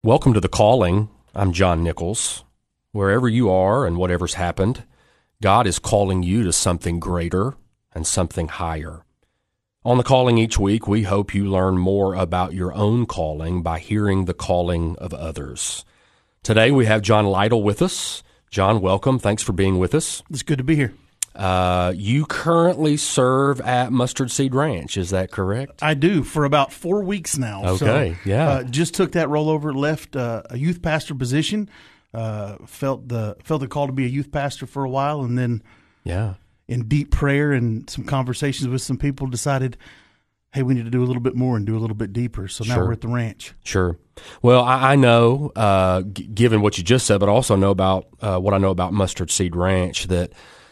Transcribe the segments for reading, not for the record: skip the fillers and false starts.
Welcome to The Calling. I'm John Nichols. Wherever you are and whatever's happened, God is calling you to something greater and something higher. On The Calling each week, we hope you learn more about your own calling by hearing the calling of others. Today we have John Lytle with us. John, welcome. Thanks for being with us. It's good to be here. You currently serve at Mustard Seed Ranch, is that correct? I do, for about 4 weeks now. Okay, so, yeah. Just took that rollover, left a youth pastor position, felt the call to be a youth pastor for a while, and then in deep prayer and some conversations with some people decided, hey, we need to do a little bit more and do a little bit deeper. So now we're at the ranch. Sure. Well, I know, given what you just said, but also know about what I know about Mustard Seed Ranch, that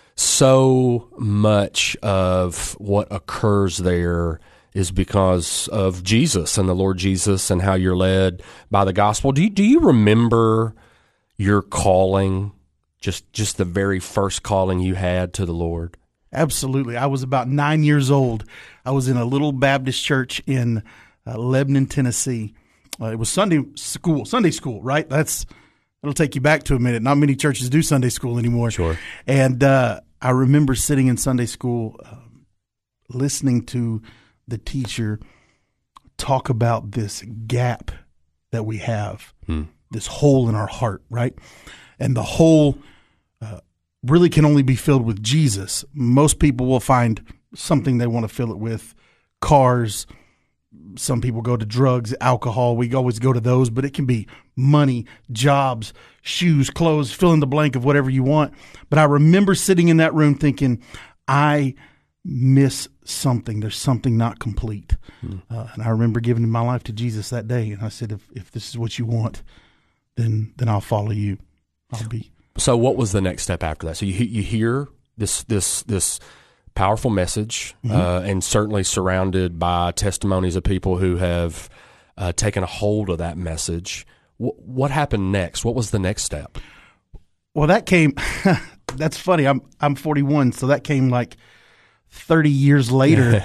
so much of what occurs there is because of Jesus and the Lord Jesus and how you're led by the gospel. Do you remember your calling, just the very first calling you had to the Lord? Absolutely. I was about 9 years old. I was in a little Baptist church in Lebanon, Tennessee. It was Sunday school, right? It'll take you back to a minute. Not many churches do Sunday school anymore. Sure. And I remember sitting in Sunday school, listening to the teacher talk about this gap that we have, this hole in our heart, right? And the hole really can only be filled with Jesus. Most people will find something they want to fill it with, cars. Some people go to drugs, alcohol. We always go to those, but it can be money, jobs, shoes, clothes, fill in the blank of whatever you want. But I remember sitting in that room thinking, I miss something. There's something not complete. And I remember giving my life to Jesus that day. And I said, if this is what you want, then I'll follow you. So what was the next step after that? So you hear this powerful message, and certainly surrounded by testimonies of people who have taken a hold of that message. What happened next? What was the next step? Well, that came. That's funny. I'm 41, so that came like 30 years later.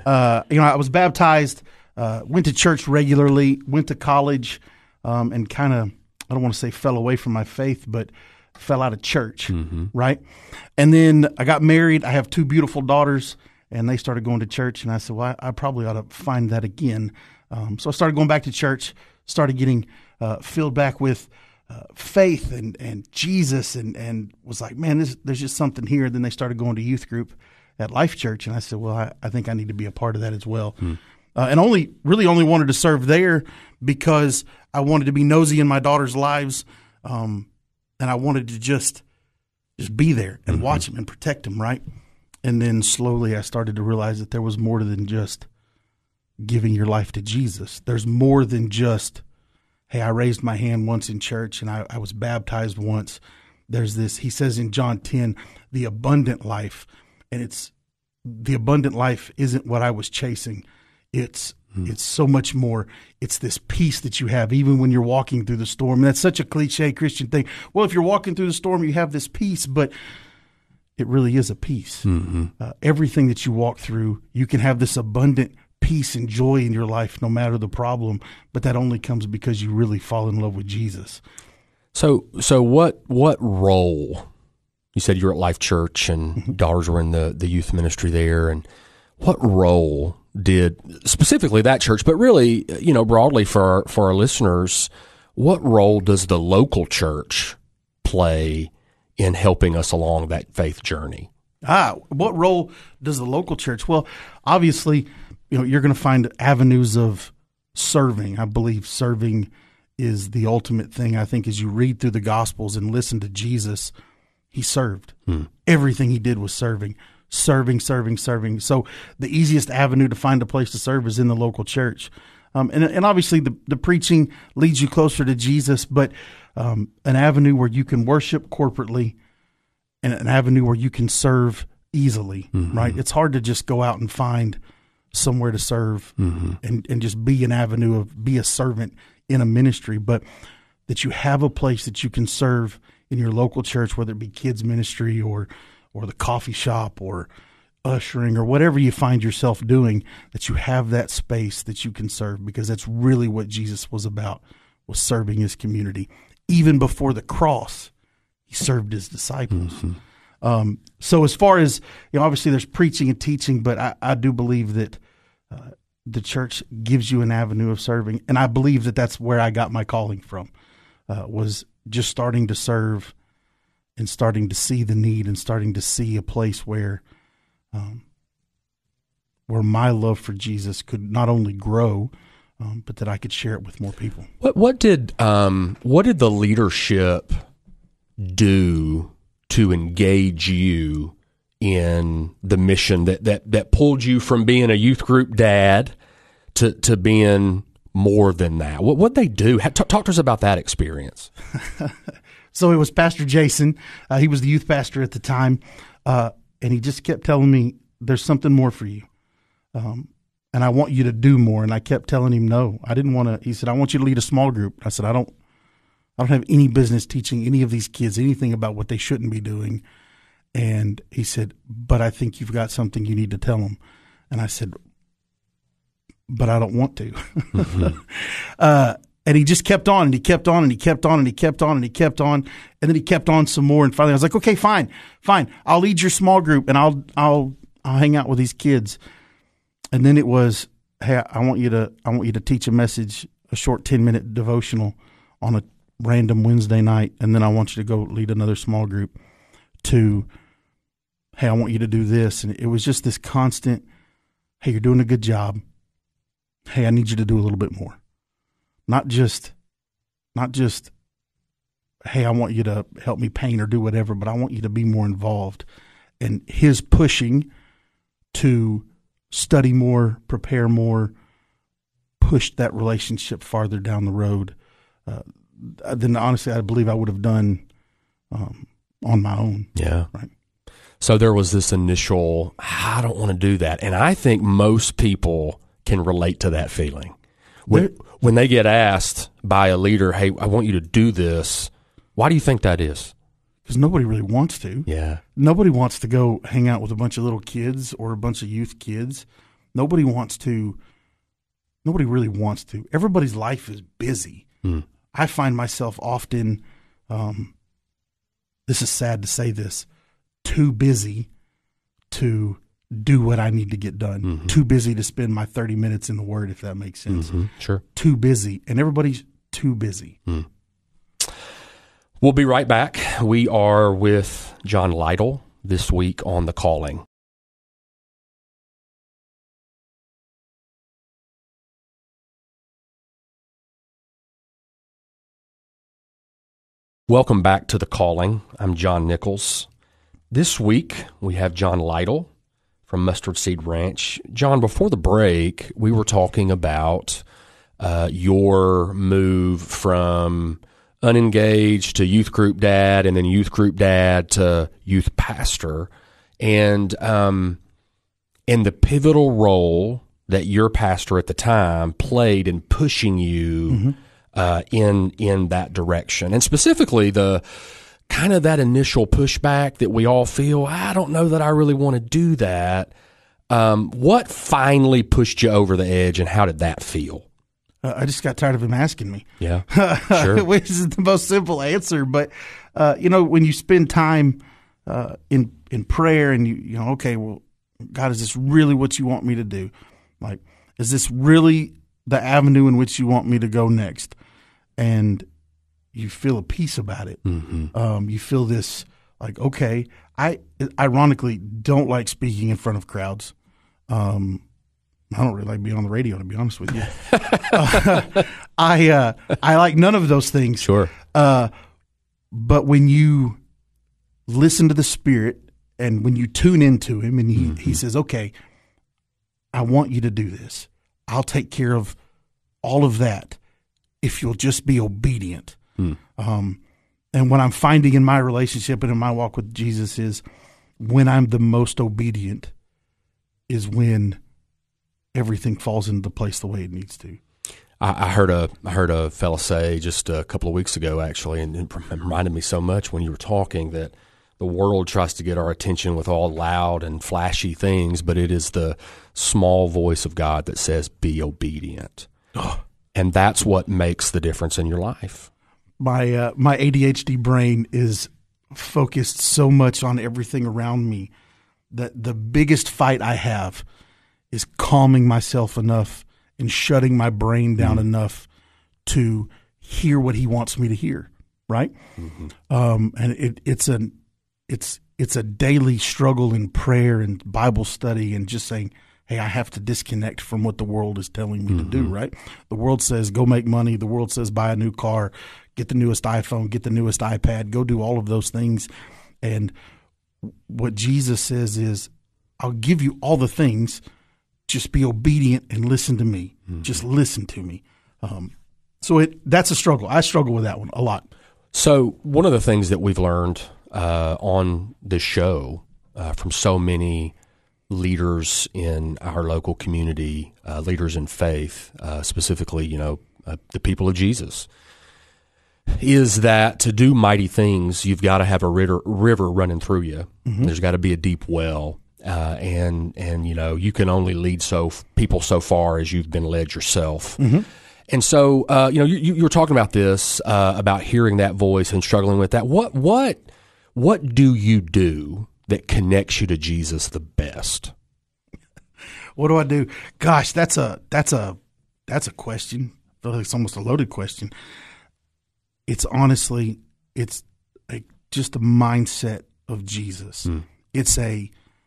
I was baptized, went to church regularly, went to college, and kind of, I don't want to say fell away from my faith, but fell out of church, right? And then I got married. I have two beautiful daughters, and they started going to church. And I said, well, I probably ought to find that again. So I started going back to church, started getting filled back with faith and Jesus, and was like, man, there's just something here. Then they started going to youth group at Life Church, and I said, well, I think I need to be a part of that as well. And only wanted to serve there because I wanted to be nosy in my daughters' lives, and I wanted to just be there and watch them and protect them, right? And then slowly I started to realize that there was more than just giving your life to Jesus. There's more than just, hey, I raised my hand once in church and I was baptized once. There's this, he says in John 10, the abundant life. And the abundant life isn't what I was chasing. It's so much more. It's this peace that you have even when you're walking through the storm. And that's such a cliche Christian thing. Well, if you're walking through the storm, you have this peace, but it really is a peace. Everything that you walk through, you can have this abundant peace and joy in your life no matter the problem, but that only comes because you really fall in love with Jesus. So what role? You said you were at Life Church and daughters were in the youth ministry there, and what role did specifically that church, but really, broadly for our listeners, what role does the local church play in helping us along that faith journey? What role does the local church? Well, obviously, you're going to find avenues of serving. I believe serving is the ultimate thing. I think as you read through the Gospels and listen to Jesus, he served. Everything he did was serving. Serving. So the easiest avenue to find a place to serve is in the local church. And obviously the preaching leads you closer to Jesus, but an avenue where you can worship corporately and an avenue where you can serve easily, right? It's hard to just go out and find somewhere to serve and just be an avenue be a servant in a ministry, but that you have a place that you can serve in your local church, whether it be kids ministry or the coffee shop or ushering or whatever you find yourself doing, that you have that space that you can serve, because that's really what Jesus was about was serving his community. Even before the cross, he served his disciples. So as far as, obviously there's preaching and teaching, but I do believe that the church gives you an avenue of serving. And I believe that that's where I got my calling from, was just starting to serve and starting to see the need and starting to see a place where my love for Jesus could not only grow, but that I could share it with more people. What did the leadership do to engage you in the mission that pulled you from being a youth group dad to being more than that? What'd they do? Talk to us about that experience. So it was Pastor Jason. He was the youth pastor at the time, and he just kept telling me, "There's something more for you. And I want you to do more." And I kept telling him, no, I didn't want to. He said, "I want you to lead a small group." I said, I don't have any business teaching any of these kids anything about what they shouldn't be doing. And he said, "But I think you've got something you need to tell them." And I said, "But I don't want to." And he just kept on, and he kept on, and he kept on, and he kept on, and he kept on. And then he kept on some more. And finally I was like, "Okay, fine. I'll lead your small group, and I'll hang out with these kids." And then it was, "Hey, I want you to teach a message, a short 10-minute devotional on a random Wednesday night. And then I want you to go lead another small group to, hey, I want you to do this." And it was just this constant, "Hey, you're doing a good job. Hey, I need you to do a little bit more." Not just, "Hey, I want you to help me paint or do whatever, but I want you to be more involved." And his pushing to study more, prepare more, pushed that relationship farther down the road than honestly I believe I would have done on my own. Yeah. Right. So there was this initial, I don't want to do that. And I think most people can relate to that feeling. When they get asked by a leader, "Hey, I want you to do this," why do you think that is? Because nobody really wants to. Yeah. Nobody wants to go hang out with a bunch of little kids or a bunch of youth kids. Nobody really wants to. Everybody's life is busy. I find myself often, this is sad to say this, too busy to do what I need to get done. Too busy to spend my 30 minutes in the Word, if that makes sense. Sure. Too busy. And everybody's too busy. We'll be right back. We are with John Lytle this week on The Calling. Welcome back to The Calling. I'm John Nichols. This week, we have John Lytle from Mustard Seed Ranch. John, before the break, we were talking about your move from unengaged to youth group dad, and then youth group dad to youth pastor, and the pivotal role that your pastor at the time played in pushing you in that direction, and specifically the kind of that initial pushback that we all feel, "I don't know that I really want to do that." What finally pushed you over the edge, and how did that feel? I just got tired of him asking me. Yeah, sure. Which is the most simple answer. But, when you spend time in prayer and you know, okay, well, God, is this really what you want me to do? Like, is this really the avenue in which you want me to go next? And you feel a peace about it. You feel this, like, okay, I ironically don't like speaking in front of crowds. I don't really like being on the radio, to be honest with you. I like none of those things. Sure. But when you listen to the Spirit and when you tune into Him and He says, "Okay, I want you to do this. I'll take care of all of that if you'll just be obedient." And what I'm finding in my relationship and in my walk with Jesus is when I'm the most obedient is when everything falls into place the way it needs to. I heard a fella say just a couple of weeks ago, actually, and it reminded me so much when you were talking, that the world tries to get our attention with all loud and flashy things, but it is the small voice of God that says, "Be obedient." And that's what makes the difference in your life. My ADHD brain is focused so much on everything around me that the biggest fight I have is calming myself enough and shutting my brain down enough to hear what he wants me to hear. Right. And it's a daily struggle in prayer and Bible study and just saying, hey, I have to disconnect from what the world is telling me to do, right? The world says go make money. The world says buy a new car, get the newest iPhone, get the newest iPad, go do all of those things. And what Jesus says is, I'll give you all the things. Just be obedient and listen to me. Just listen to me. So that's a struggle. I struggle with that one a lot. So one of the things that we've learned on this show from so many leaders in our local community, leaders in faith, specifically, the people of Jesus, is that to do mighty things, you've got to have a river running through you. There's got to be a deep well, and you can only lead people so far as you've been led yourself. And so, you were talking about this, about hearing that voice and struggling with that. What do you do that connects you to Jesus the best? What do I do? Gosh, that's a question. I feel like it's almost a loaded question. It's honestly, just a mindset of Jesus. It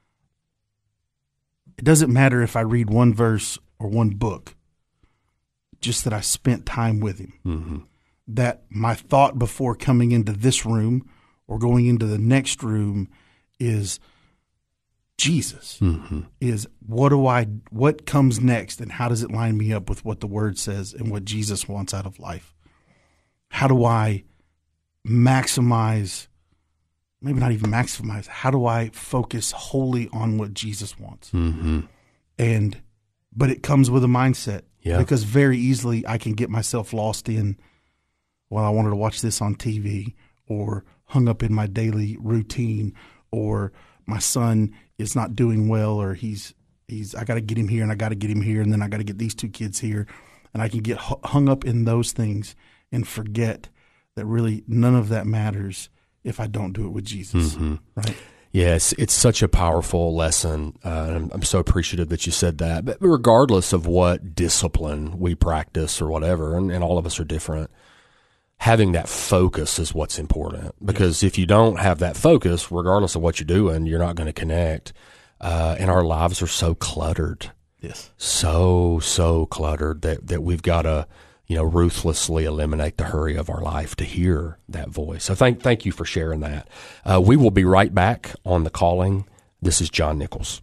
doesn't matter if I read one verse or one book, just that I spent time with him. That my thought before coming into this room or going into the next room is Jesus. Is what comes next, and how does it line me up with what the Word says and what Jesus wants out of life? How do I maximize, maybe not even maximize, how do I focus wholly on what Jesus wants? But it comes with a mindset. Because very easily I can get myself lost in, I wanted to watch this on TV, or hung up in my daily routine, or my son is not doing well, or I got to get him here and I got to get him here, and then I got to get these two kids here, and I can get hung up in those things and forget that really none of that matters if I don't do it with Jesus, right? Yes, it's such a powerful lesson. I'm so appreciative that you said that. But regardless of what discipline we practice or whatever, and all of us are different, having that focus is what's important. Because if you don't have that focus, regardless of what you're doing, you're not going to connect. And our lives are so cluttered. Yes. So cluttered that we've got to ruthlessly eliminate the hurry of our life to hear that voice. So thank you for sharing that. We will be right back on The Calling. This is John Nichols.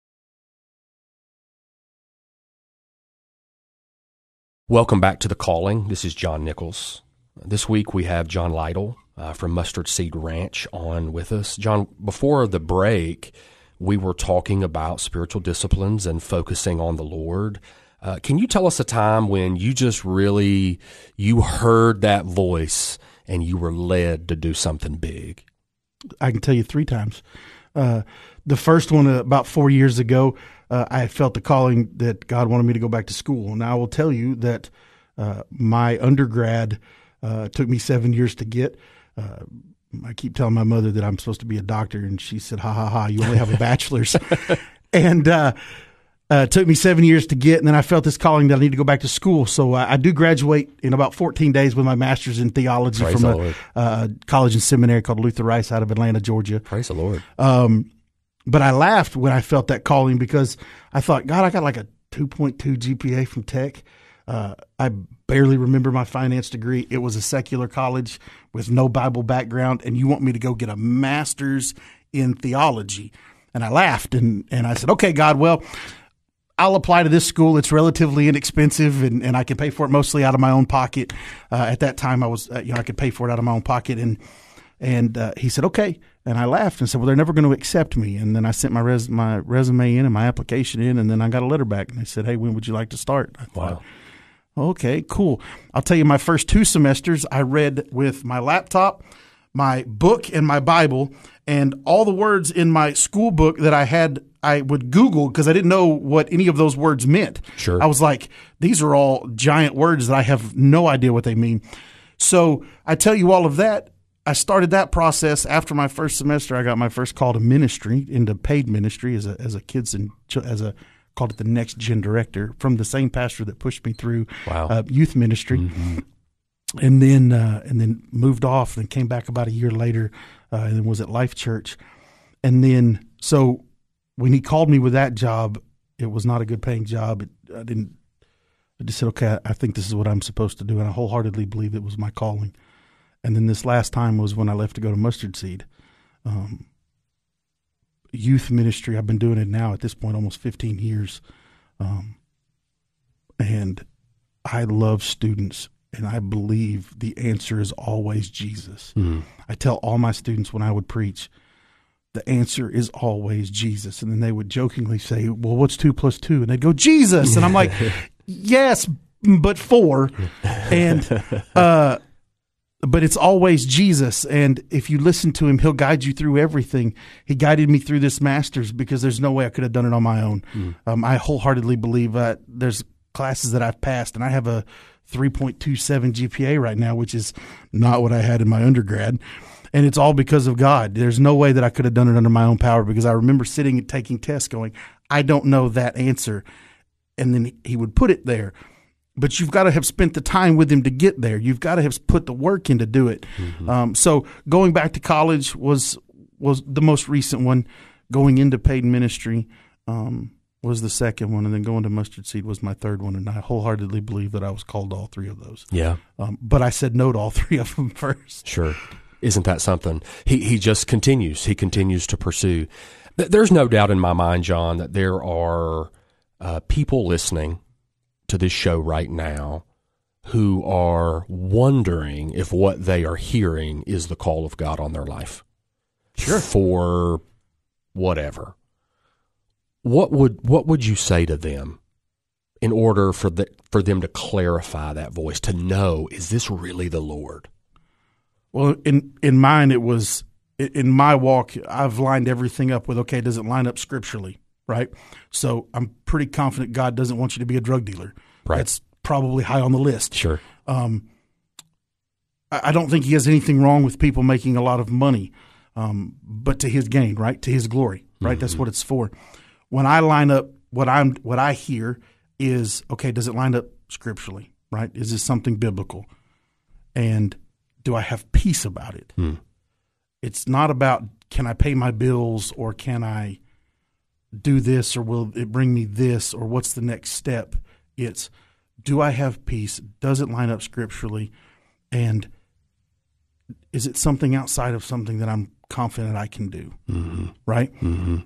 Welcome back to The Calling. This is John Nichols. This week we have John Lytle from Mustard Seed Ranch on with us. John, before the break, we were talking about spiritual disciplines and focusing on the Lord. Can you tell us a time when you just really, you heard that voice and you were led to do something big? I can tell you 3 times. The first one, about 4 years ago, I felt the calling that God wanted me to go back to school. And I will tell you that my undergrad took me 7 years to get. I keep telling my mother that I'm supposed to be a doctor, and she said, ha, ha, ha, you only have a bachelor's. And it took me 7 years to get, and then I felt this calling that I need to go back to school. So I do graduate in about 14 days with my master's in theology Praise from a college and seminary called Luther Rice out of Atlanta, Georgia. Praise the Lord. But I laughed when I felt that calling because I thought, God, I got like a 2.2 GPA from Tech. I barely remember my finance degree. It was a secular college with no Bible background, and you want me to go get a master's in theology. And I laughed, and I said, okay, God, well, I'll apply to this school. It's relatively inexpensive, and I can pay for it mostly out of my own pocket. At that time, I was, I could pay for it out of my own pocket. And he said, okay. And I laughed and said, well, they're never going to accept me. And then I sent my resume in and my application in, and then I got a letter back. And they said, hey, when would you like to start? I thought, okay, cool. I'll tell you, my first 2 semesters, I read with my laptop, my book, and my Bible, and all the words in my school book that I had I would Google because I didn't know what any of those words meant. Sure. I was like, these are all giant words that I have no idea what they mean. So I tell you all of that. I started that process after my first semester. I got my first call to ministry, into paid ministry as a kids and called it the Next Gen director, from the same pastor that pushed me through youth ministry. Mm-hmm. And then moved off and came back about a year later and then was at Life Church. And then so when he called me with that job, it was not a good paying job. I just said, okay, I think this is what I'm supposed to do. And I wholeheartedly believe it was my calling. And then this last time was when I left to go to Mustard Seed. Youth ministry, I've been doing it now at this point almost 15 years. And I love students, and I believe the answer is always Jesus. Mm. I tell all my students when I would preach, the answer is always Jesus. And then they would jokingly say, well, what's 2 + 2? And they'd go, Jesus. And I'm like, yes, but 4. And but it's always Jesus. And if you listen to him, he'll guide you through everything. He guided me through this master's because there's no way I could have done it on my own. Mm. I wholeheartedly believe that there's classes that I've passed, and I have a 3.27 GPA right now, which is not what I had in my undergrad. And it's all because of God. There's no way that I could have done it under my own power, because I remember sitting and taking tests going, I don't know that answer. And then he would put it there. But you've got to have spent the time with him to get there. You've got to have put the work in to do it. Mm-hmm. So going back to college was the most recent one. Going into paid ministry was the second one. And then going to Mustard Seed was my third one. And I wholeheartedly believe that I was called to all 3 of those. Yeah. But I said no to all 3 of them first. Sure. Isn't that something? He just continues. He continues to pursue. There's no doubt in my mind, John, that there are people listening to this show right now who are wondering if what they are hearing is the call of God on their life. Sure. For whatever. What would you say to them in order for them to clarify that voice, to know, is this really the Lord? Well, in mine, it was, in my walk, I've lined everything up with, okay, does it line up scripturally, right? So I'm pretty confident God doesn't want you to be a drug dealer. Right. That's probably high on the list. Sure. I don't think he has anything wrong with people making a lot of money, but to his gain, right? To his glory, right? Mm-hmm. That's what it's for. When I line up, what I hear is, okay, does it line up scripturally, right? Is this something biblical? And do I have peace about it? Mm. It's not about, can I pay my bills, or can I do this, or will it bring me this, or what's the next step? It's, do I have peace? Does it line up scripturally? And is it something outside of something that I'm confident I can do? Mm-hmm. Right? Mm-hmm.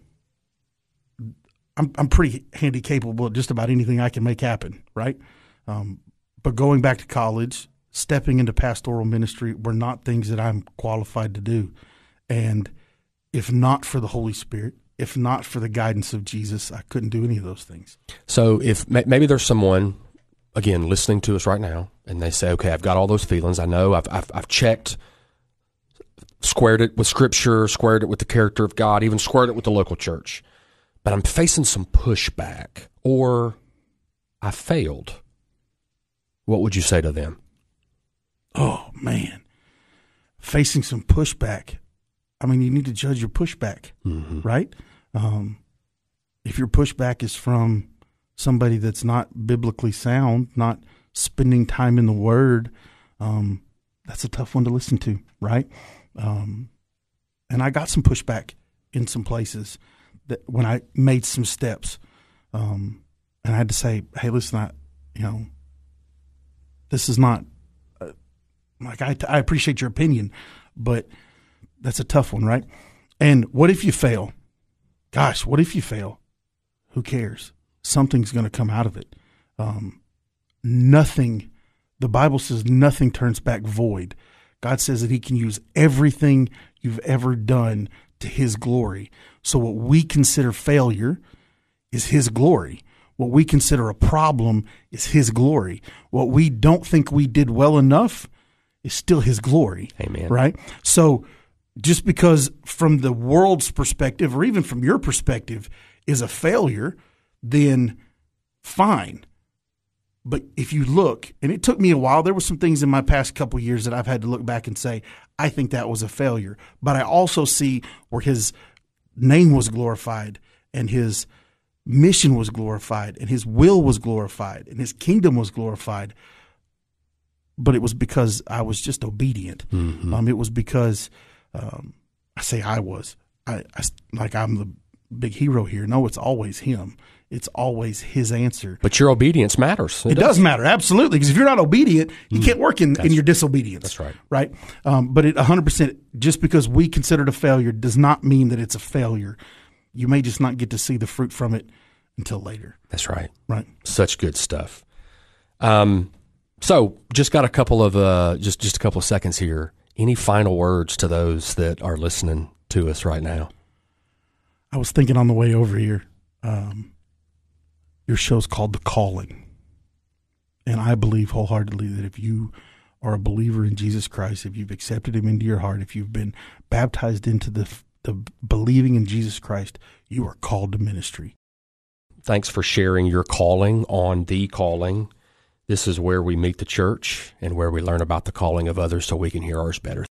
I'm pretty handy capable of just about anything I can make happen, right? But going back to college, stepping into pastoral ministry were not things that I'm qualified to do. And if not for the Holy Spirit, if not for the guidance of Jesus, I couldn't do any of those things. So if maybe there's someone, again, listening to us right now, and they say, okay, I've got all those feelings. I know I've checked, squared it with Scripture, squared it with the character of God, even squared it with the local church. But I'm facing some pushback, or I failed. What would you say to them? Oh, man. Facing some pushback. I mean, you need to judge your pushback, mm-hmm. right? If your pushback is from somebody that's not biblically sound, not spending time in the Word, that's a tough one to listen to, right? And I got some pushback in some places that when I made some steps, and I had to say, hey, listen, this is not, I appreciate your opinion, but that's a tough one, right? And what if you fail? Gosh, what if you fail? Who cares? Something's going to come out of it. Nothing, the Bible says nothing turns back void. God says that he can use everything you've ever done to his glory. So what we consider failure is his glory. What we consider a problem is his glory. What we don't think we did well enough is still his glory. Amen. Right? So just because from the world's perspective, or even from your perspective, is a failure, then fine. But if you look, and it took me a while, there were some things in my past couple of years that I've had to look back and say, I think that was a failure. But I also see where his name was glorified and his mission was glorified and his will was glorified and his kingdom was glorified. But it was because I was just obedient. Mm-hmm. It was because I say I was. I like I'm the big hero here. No, it's always him. It's always his answer. But your obedience matters. It does matter, absolutely. Because if you're not obedient, you can't work in your disobedience. That's right. Right? But it 100%, just because we consider it a failure does not mean that it's a failure. You may just not get to see the fruit from it until later. That's right. Right. Such good stuff. So just got a couple of just a couple of seconds here. Any final words to those that are listening to us right now? I was thinking on the way over here, your show's called The Calling. And I believe wholeheartedly that if you are a believer in Jesus Christ, if you've accepted him into your heart, if you've been baptized into the believing in Jesus Christ, you are called to ministry. Thanks for sharing your calling on The Calling. This is where we meet the church and where we learn about the calling of others so we can hear ours better.